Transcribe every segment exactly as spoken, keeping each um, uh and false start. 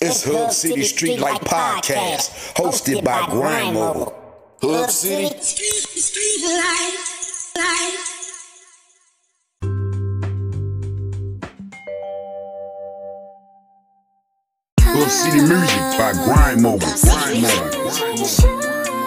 It's Hub City Street Life Podcast, hosted by Grind Mogul. Hub City Street Life, Life. Hub City Music by Grind Mogul. Grind Mogul. Grind Mogul.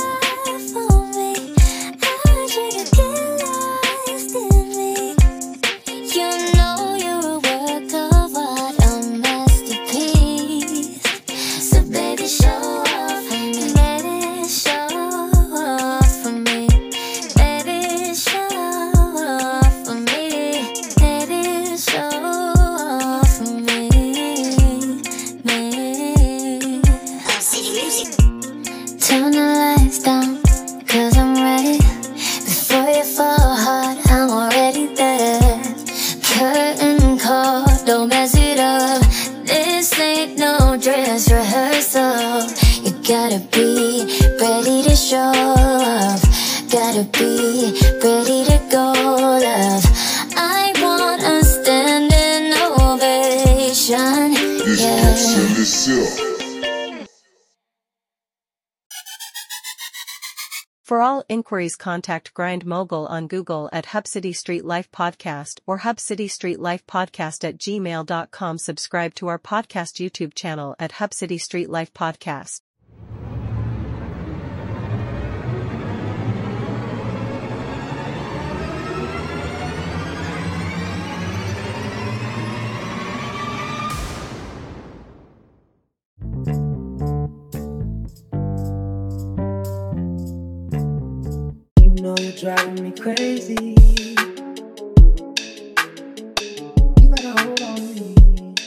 For all inquiries, contact Grind Mogul on Google at Hub City Street Life Podcast or Hub City Street Life Podcast at gmail dot com. Subscribe to our podcast YouTube channel at Hub City Street Life Podcast. You know you're driving me crazy. You gotta hold on to me.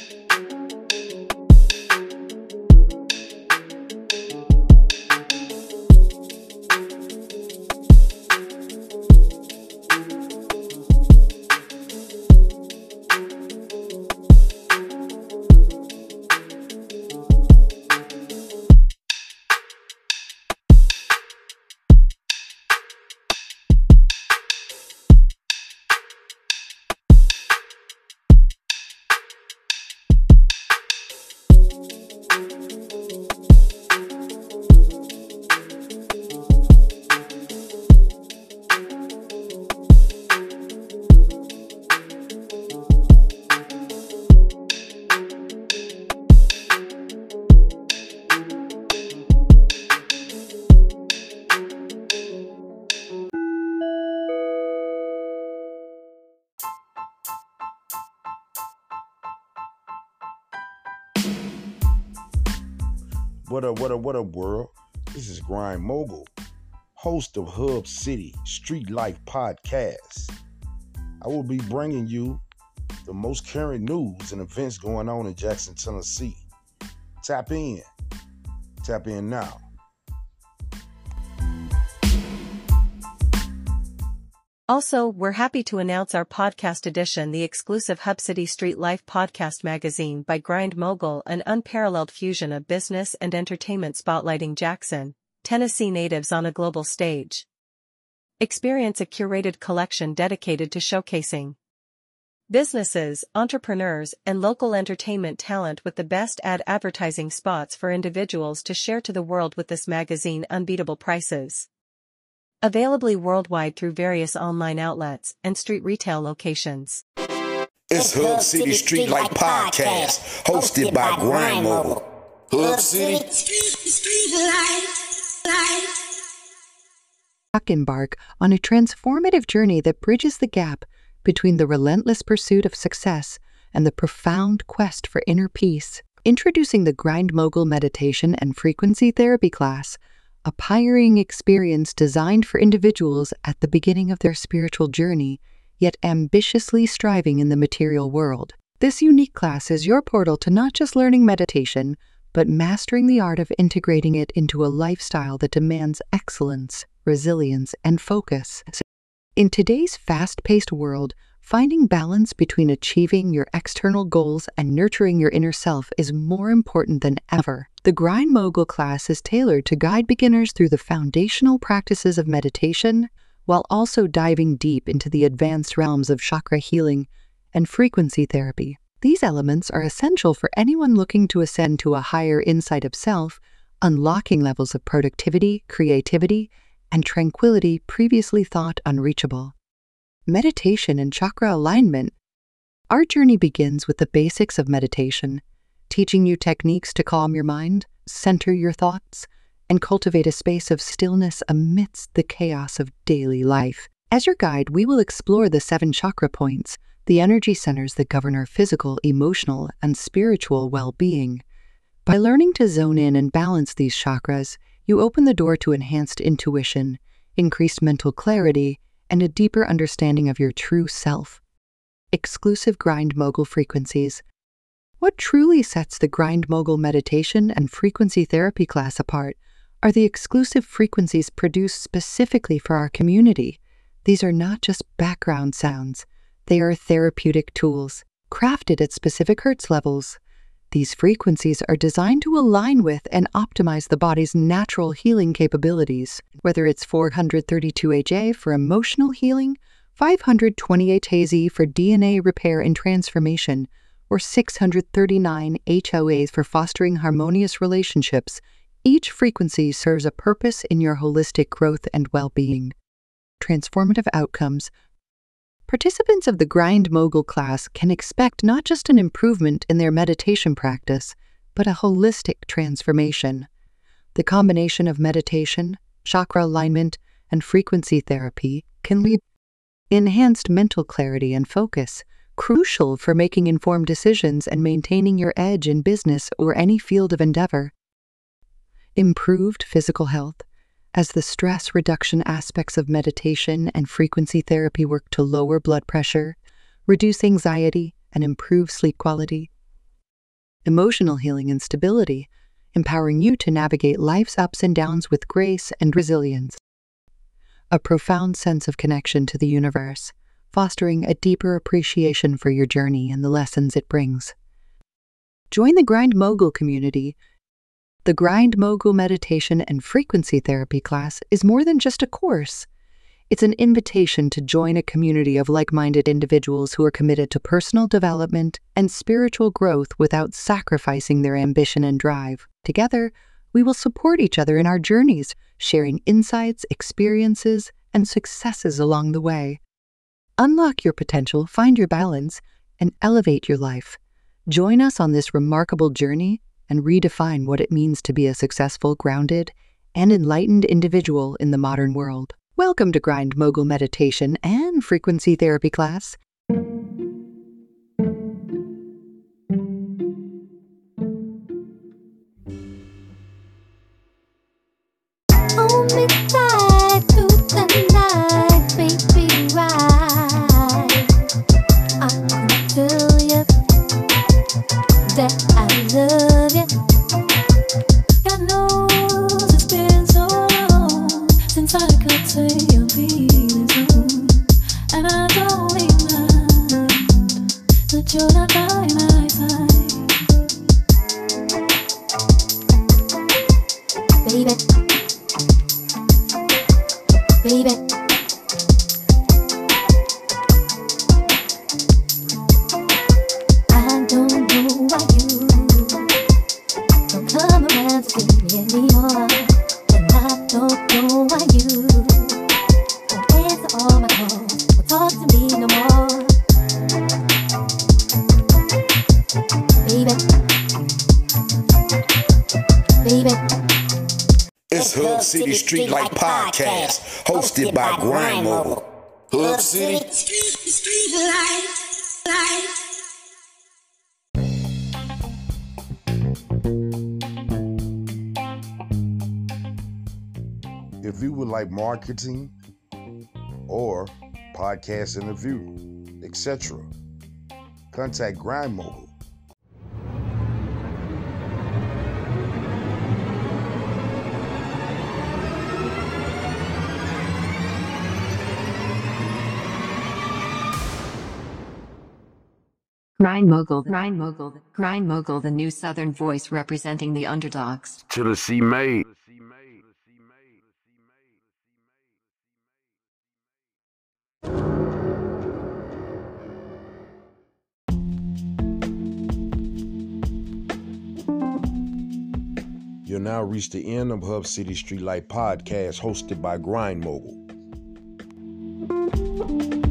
What up, what up, what up, world? This is Grind Mogul, host of Hub City Street Life Podcast. I will be bringing you the most current news and events going on in Jackson, Tennessee. Tap in. Tap in now. Also, we're happy to announce our podcast edition, the exclusive Hub City Street Life Podcast magazine by Grind Mogul, an unparalleled fusion of business and entertainment spotlighting Jackson, Tennessee natives on a global stage. Experience a curated collection dedicated to showcasing businesses, entrepreneurs, and local entertainment talent with the best ad advertising spots for individuals to share to the world with this magazine unbeatable prices. Available worldwide through various online outlets and street retail locations. It's Hub City Street Life Podcast, hosted by Grind Mogul. Hub City Street Life, Life. Embark on a transformative journey that bridges the gap between the relentless pursuit of success and the profound quest for inner peace. Introducing the Grind Mogul Meditation and Frequency Therapy class, a pioneering experience designed for individuals at the beginning of their spiritual journey, yet ambitiously striving in the material world. This unique class is your portal to not just learning meditation, but mastering the art of integrating it into a lifestyle that demands excellence, resilience, and focus. In today's fast-paced world, finding balance between achieving your external goals and nurturing your inner self is more important than ever. The Grind Mogul class is tailored to guide beginners through the foundational practices of meditation, while also diving deep into the advanced realms of chakra healing and frequency therapy. These elements are essential for anyone looking to ascend to a higher insight of self, unlocking levels of productivity, creativity, and tranquility previously thought unreachable. Meditation and chakra alignment. Our journey begins with the basics of meditation, teaching you techniques to calm your mind, center your thoughts, and cultivate a space of stillness amidst the chaos of daily life. As your guide, we will explore the seven chakra points, the energy centers that govern our physical, emotional, and spiritual well-being. By learning to zone in and balance these chakras, you open the door to enhanced intuition, increased mental clarity, and a deeper understanding of your true self. Exclusive Grind Mogul frequencies. What truly sets the Grind Mogul meditation and frequency therapy class apart are the exclusive frequencies produced specifically for our community. These are not just background sounds. They are therapeutic tools, crafted at specific hertz levels. These frequencies are designed to align with and optimize the body's natural healing capabilities, whether it's four hundred thirty-two H A for emotional healing, five hundred twenty-eight H Z for D N A repair and transformation, or six hundred thirty-nine H O As for fostering harmonious relationships. Each frequency serves a purpose in your holistic growth and well-being. Transformative outcomes. Participants of the Grind Mogul class can expect not just an improvement in their meditation practice, but a holistic transformation. The combination of meditation, chakra alignment, and frequency therapy can lead to enhanced mental clarity and focus, crucial for making informed decisions and maintaining your edge in business or any field of endeavor. Improved physical health. As the stress reduction aspects of meditation and frequency therapy work to lower blood pressure, reduce anxiety, and improve sleep quality. Emotional healing and stability, empowering you to navigate life's ups and downs with grace and resilience. A profound sense of connection to the universe, fostering a deeper appreciation for your journey and the lessons it brings. Join the Grind Mogul community. The Grind Mogul Meditation and Frequency Therapy class is more than just a course. It's an invitation to join a community of like-minded individuals who are committed to personal development and spiritual growth without sacrificing their ambition and drive. Together, we will support each other in our journeys, sharing insights, experiences, and successes along the way. Unlock your potential, find your balance, and elevate your life. Join us on this remarkable journey and redefine what it means to be a successful, grounded, and enlightened individual in the modern world. Welcome to Grind Mogul Meditation and Frequency Therapy class. Hold me tight through the night, baby, right. I can tell you that I love you. God knows it's been so long since I could say I'm feeling so, and I don't even mind that you're not by my side, baby. Baby, I don't know why you don't come around to see me anymore, and I don't know why you don't answer all my calls or talk to me no more, baby, baby. It's Hub City Street Life Podcast, hosted by Grind Mogul. Hub City Street Life, life. If you would like marketing or podcast interview, et cetera, contact Grind Mogul. Grind Mogul, Grind Mogul, Grind Mogul, the new Southern voice representing the underdogs. Tennessee made. You'll now reach the end of Hub City Street Life Podcast, hosted by Grind Mogul.